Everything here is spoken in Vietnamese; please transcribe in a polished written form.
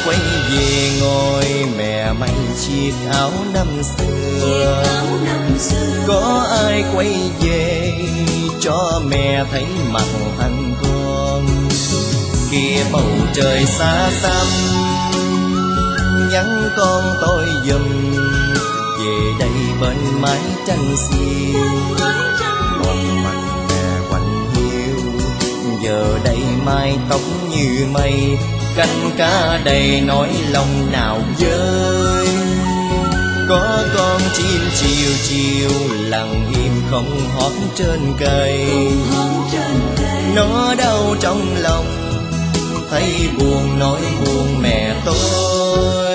quay về ngồi mẹ may chiếc áo năm xưa. Có ai quay về cho mẹ thấy mặt thằng con. Kia bầu trời xa xăm nhắn con tôi giùm về đây bên mái tranh xiên. Còn mặt mẹ quạnh hiu giờ đây mái tóc như mây, canh cá đầy nỗi lòng nào vơi. Có con chim chiều chiều lặng im không hót trên cây. Nó đau trong lòng thấy buồn nói buồn mẹ tôi.